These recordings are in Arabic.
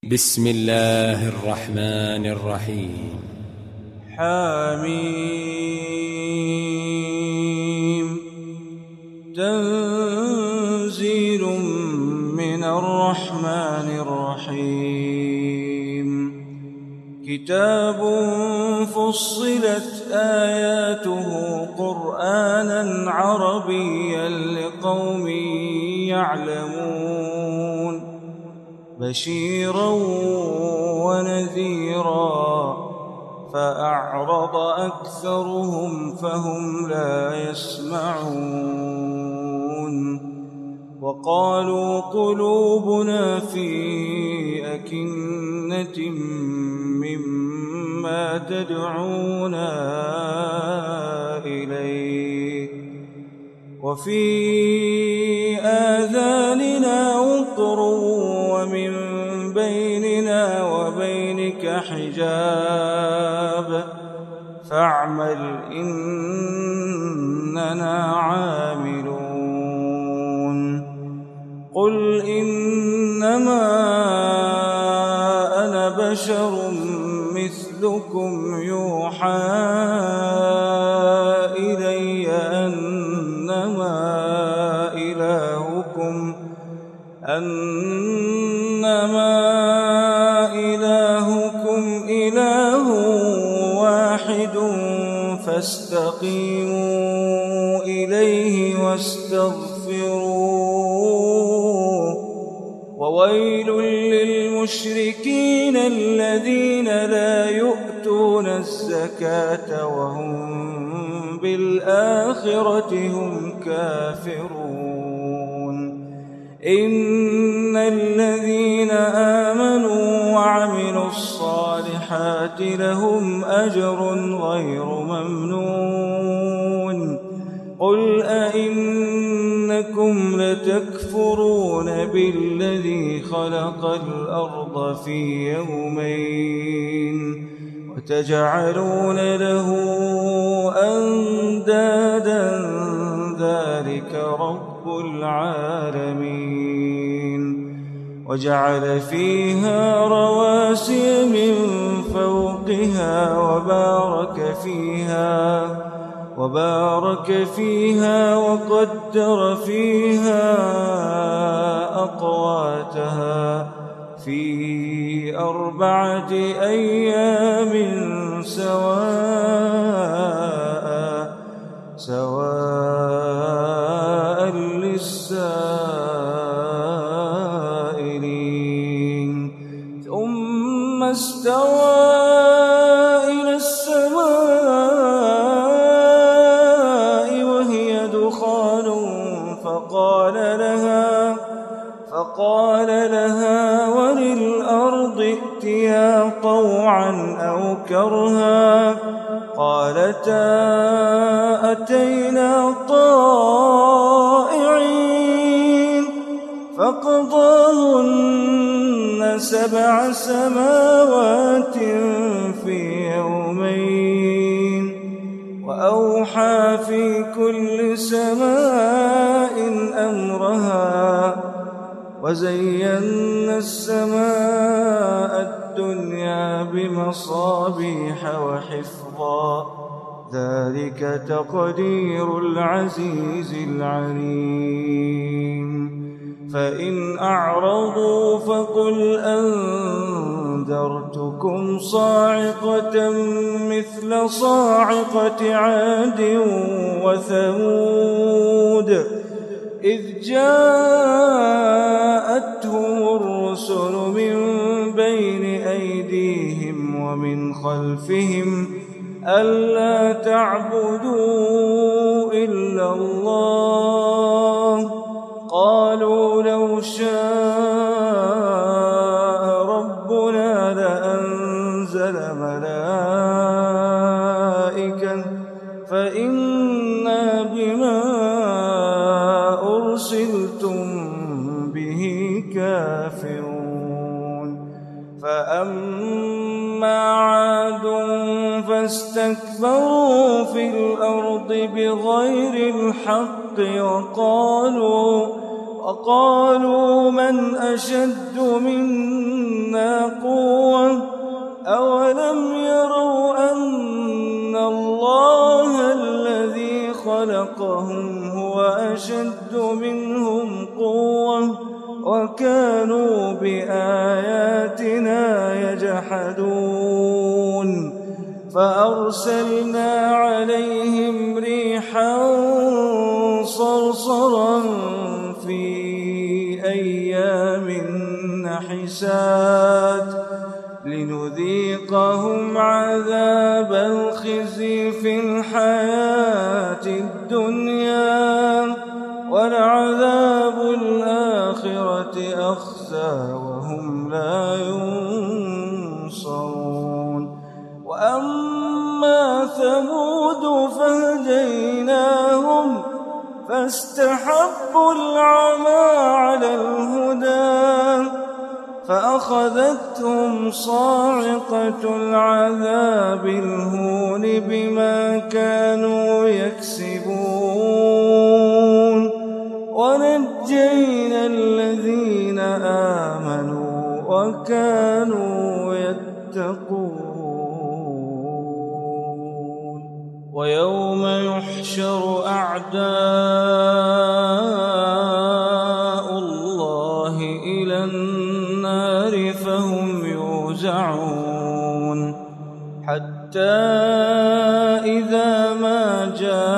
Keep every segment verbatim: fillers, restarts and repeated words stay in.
بسم الله الرحمن الرحيم. حميم. تنزيل من الرحمن الرحيم. كتاب فصلت آياته قرآنا عربيا لقوم يعلمون بشيرا ونذيرا فأعرض أكثرهم فهم لا يسمعون وقالوا قلوبنا في أكنة مما تدعونا إليه وفي آذاننا وقر ومن بيننا وبينك حجاب فاعمل إننا عاملون. قل إنما أنا بشر مثلكم يوحى إلي أنما إلهكم أنما إلهكم إله واحد فاستقيموا إليه واستغفروه وويل للمشركين الذين لا يؤتون الزكاة وهم بالآخرة هم كافرون. إن الذين آمنوا وعملوا الصالحات لهم أجر غير ممنون. قل أئنكم لتكفرون بالذي خلق الأرض في يومين وتجعلون له أندادا ذلك رب العالمين. وجعل فيها رواسي من فوقها وبارك فيها وبارك فيها وقدر فيها أقواتها في أربعة أيام سواء سواء للسائلين. ثم استوى إلى السماء وهي دخان فقال لها فقال لها وللأرض ائتيا طوعا أو كرها قالتا أتينا طائعين فقضاهن سبع سماوات في يومين وأوحى في كل سماء أمرها وزينا السماء الدنيا بمصابيح وحفظا ذلك تقدير العزيز العليم. فإن أعرضوا فقل أنذرتكم صاعقة مثل صاعقة عاد وثمود إذ جاءتهم الرسل من بين أيديهم ومن خلفهم ألا تعبدوا إلا الله قالوا لو شاء ربنا لأنزل ملائكة فإنا بما أرسلتم به كافرون. فأما عاد فاستكبروا في الأرض بغير الحق وقالوا وقالوا من أشد منا خلقهم هو أشد منهم قوة وكانوا بآياتنا يجحدون فأرسلنا عليهم ريحا صرصرا في أيام نحسات لنذيقهم عذاب الخزي في الحياة الدنيا ولعذاب الآخرة أخزى وهم لا ينصرون وأما ثمود فهديناهم فاستحبوا العمى على الهدى فأخذتهم صاعقة العذاب الهون بما كانوا يكسبون ونجينا الذين آمنوا وكانوا يتقون ويوم يحشر أعداء الله إلى النار فهم يوزعون حتى إذا ما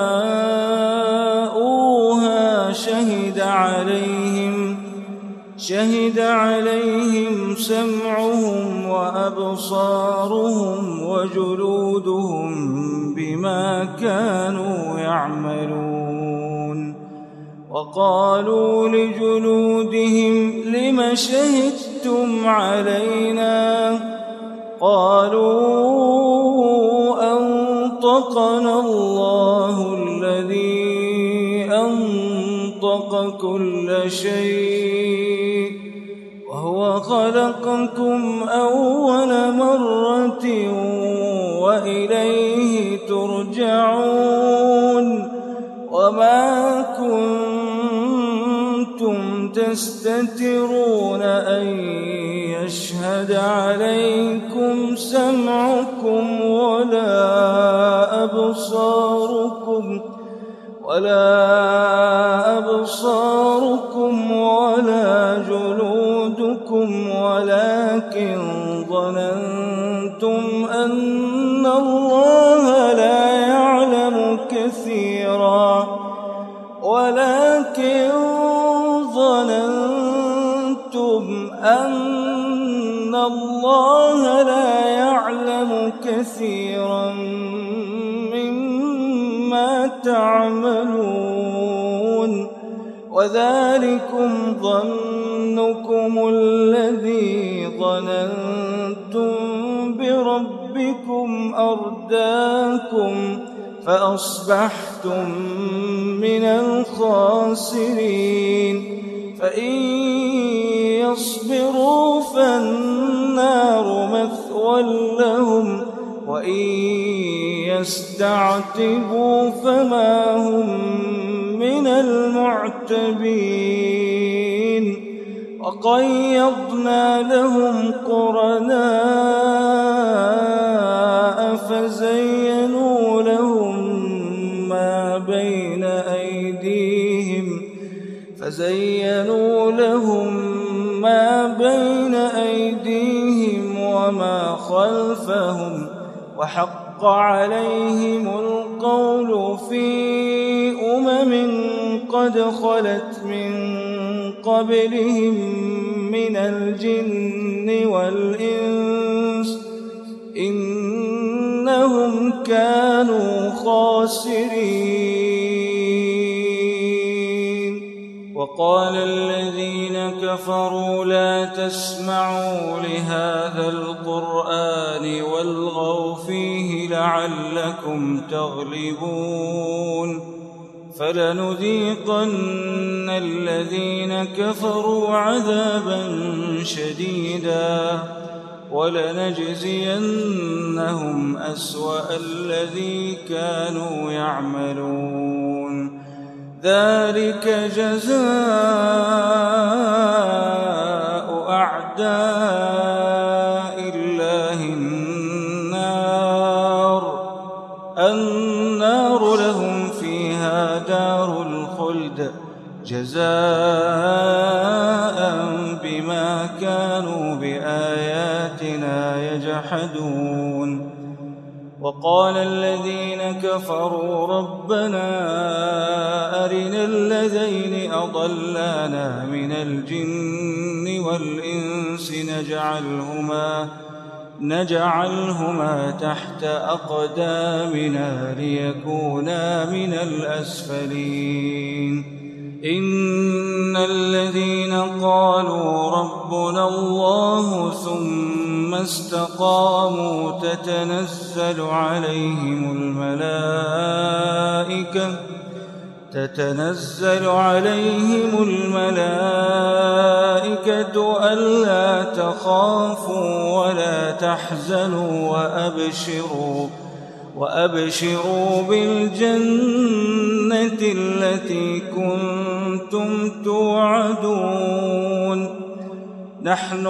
جاءوها شهد عليهم شهد عليهم سمعهم وأبصارهم وجلودهم بما كانوا يعملون وقالوا لجلودهم لم شهدتم علينا قالوا أنطقنا الله الذي أنطق كل شيء وهو خلقكم أول مرة وإليه ترجعون وما كنتم تستترون أن يشهد عليكم سمعكم ولا أبصاركم ولا أبصاركم ولا جلودكم ولكن ظننتم أن الله لا يعلم كثيرا ولكن ظننتم أن الله لا يعلم كثيرا مما تعملون وذلكم ظنكم الذي ظننتم بربكم أرداكم فأصبحتم من الخاسرين فإن يصبروا فالنار مثوى لهم وإن يستعتبوا فما هم من المعتبين وقيضنا لهم قرناء فزينوا لهم ما بين أيديهم فزينوا لهم ما بين أيديهم وما خلفهم وحق عليهم القول في أمم قد خلت من قبلهم من الجن والإنس إنهم كانوا خاسرين وقال الذين كفروا لا تسمعوا لهذا القرآن والغوا فيه لعلكم تغلبون فلنذيقن الذين كفروا عذابا شديدا ولنجزينهم أسوأ الذي كانوا يعملون ذلك جزاء أعداء الله النار النار لهم فيها جزاء بما كانوا بآياتنا يجحدون. وقال الذين كفروا ربنا أرنا الذين أضلانا من الجن والإنس نجعلهما نجعلهما تحت أقدامنا ليكونا من الأسفلين. إن الذين قالوا ربنا الله ثم استقاموا تتنزل عليهم الملائكة تتنزل عليهم الملائكة ألا تخافوا ولا تحزنوا وأبشروا وأبشروا بالجنة التي كنتم توعدون. نحن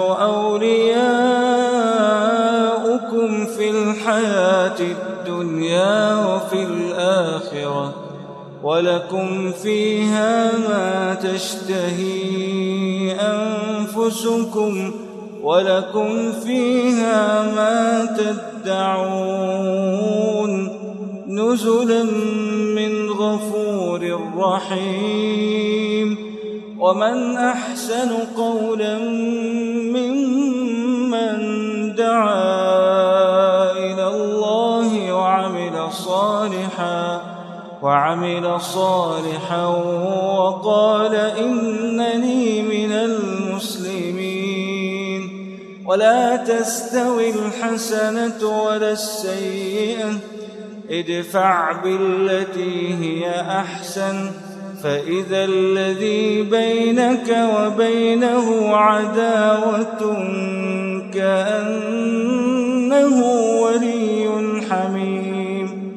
أولياؤكم في الحياة الدنيا وفي الآخرة ولكم فيها ما تشتهي أنفسكم ولكم فيها ما تدعون نزلا من غفور رحيم. ومن أحسن قولا ممن دعا إلى الله وعمل صالحا وعمل صالحا وقال إنني من المسلمين. ولا تستوي الحسنة ولا السيئة ادفع بالتي هي أحسن فإذا الذي بينك وبينه عداوة كأنه ولي حميم.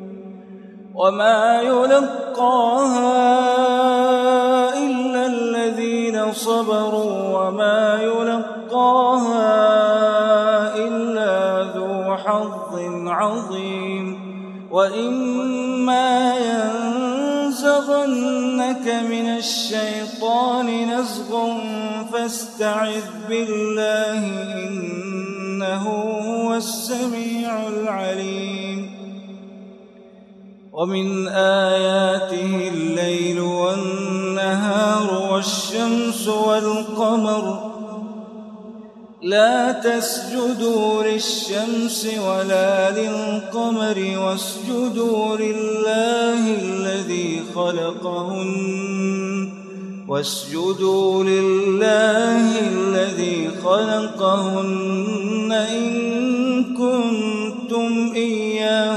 وما يلقاها إلا الذين صبروا وما يلقاها إلا ذو حظ عظيم. وإما ينزغنك من الشيطان نزغ فاستعذ بالله إنه هو السميع العليم. ومن آياته الليل والنهار والشمس والقمر لا تسجدوا للشمس ولا للقمر واسجدوا لله الذي خلقهن واسجدوا لله الذي خلقهن إن كنتم إياه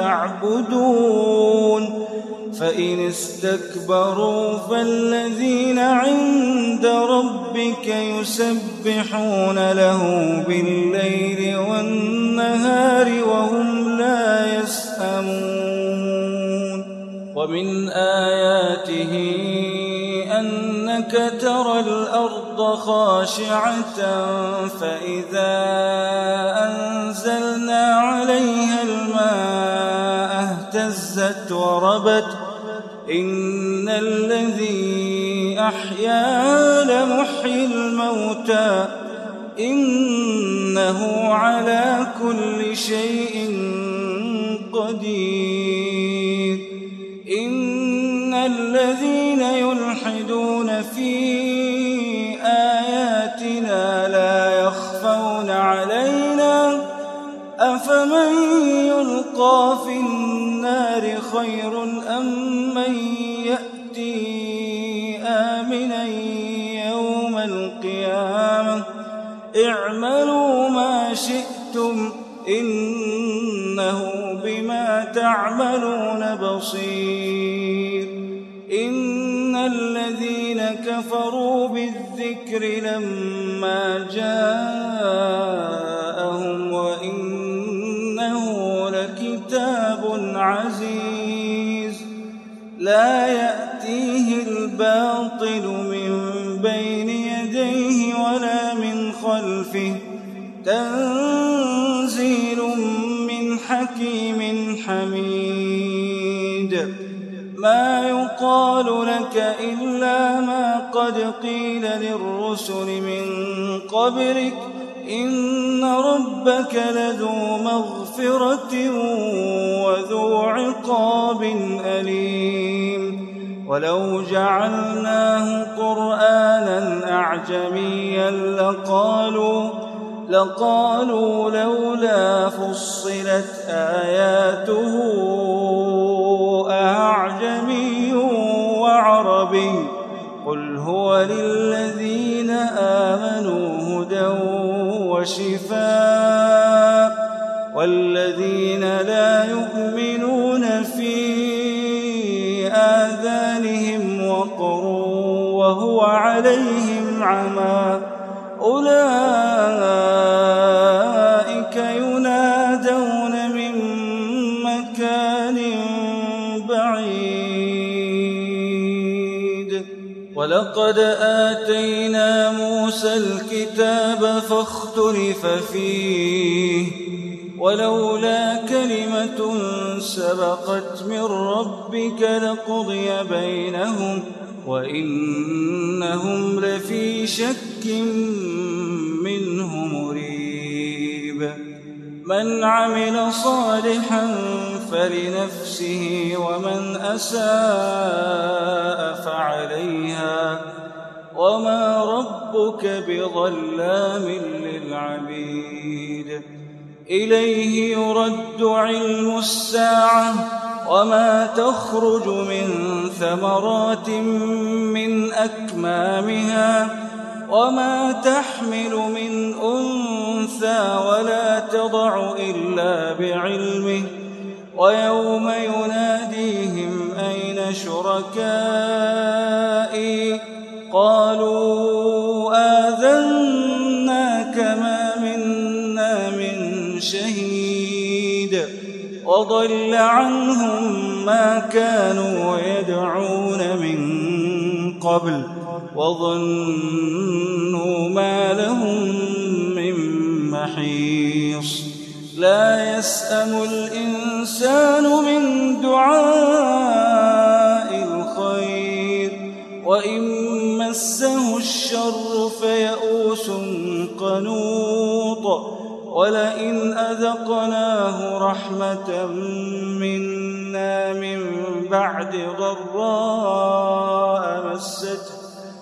تعبدون. فإن استكبروا فالذين عند ربك يسبحون له بالليل والنهار وهم لا يسأمون. ومن آياته أنك ترى الأرض خاشعة فإذا أنزلنا عليها الماء اهتزت وربت إن الذي أحياها لمحيي الموتى إنه على كل شيء قدير. إن الذين يلحدون في آياتنا لا يخفون علينا أفمن يلقى في النار خير أم من يأتي آمنا يوم القيامة اعملوا ما شئتم إنه بما تعملون بصير. إن الذين كفروا بالذكر لما جاءهم وإنه لكتاب عزيز لا يأتيه الباطل من بين يديه ولا من خلفه تنزيل من حكيم حميد. ما يقال لك إلا ما قد قيل للرسل من قبلك إن ربك لذو مغفرة وذو عقاب أليم ولو جعلناه قرآنا أعجميا لقالوا لقالوا لولا فصلت آياته أعجمي وعربي قل هو للذين آمنوا هدى وشفاء والذين لا يؤمنون في آذانهم وقر وهو عليهم عمى أولئك ينادون من مكان بعيد ولقد آتينا موسى الكتاب فاختلف فيه ولولا كلمة سبقت من ربك لقضي بينهم وإنهم لفي شك منه مريب من عمل صالحا فلنفسه ومن أساء فعليها وما ربك بظلام للعبيد إليه يرد علم الساعة وما تخرج من ثمرات من أكمامها وما تحمل من أنثى ولا تضع إلا بعلمه ويوم يناديهم أين شركائي قالوا آذناك ما منا من شهيد وضل عنهم ما كانوا يدعون من قبل وظنوا ما لهم من محيص لا يسأم الإنسان من دعاء الخير وإن مسه الشر فيئوس قنوط ولئن أذقناه رحمة منا من بعد ضراء مسته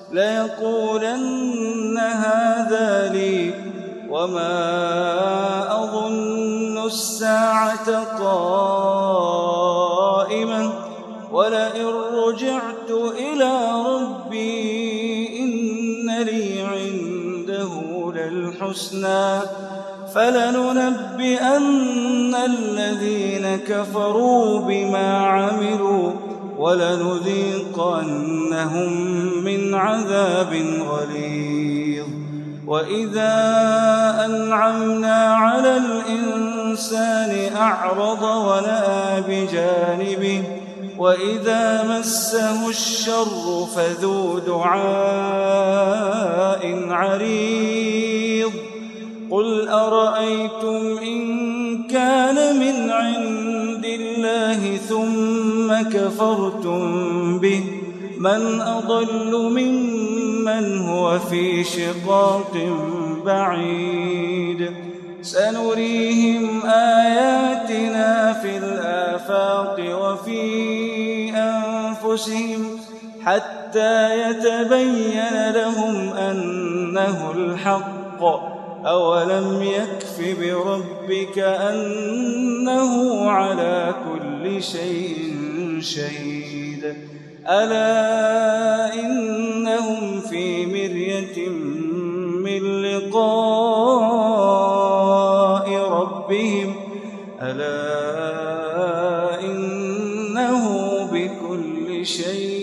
ليقولن هذا لي وما أظن الساعة قائمة ولئن رجعت إلى ربي إن لي عنده للحسنى فلننبئن الذين كفروا بما عملوا ولنذيقنهم من عذاب غليظ وإذا أنعمنا على الإنسان أعرض ونأى بجانبه وإذا مسه الشر فذو دعاء عريض قل أرأيتم إن كان من عند الله ثم كفرتم به من أضل ممن هو في شقاق بعيد سنريهم آياتنا في الآفاق وفي أنفسهم حتى يتبين لهم أنه الحق أولم يكف بربك أنه على كل شيء شهيد ألا إنهم في مرية من لقاء ربهم ألا إنه بكل شيء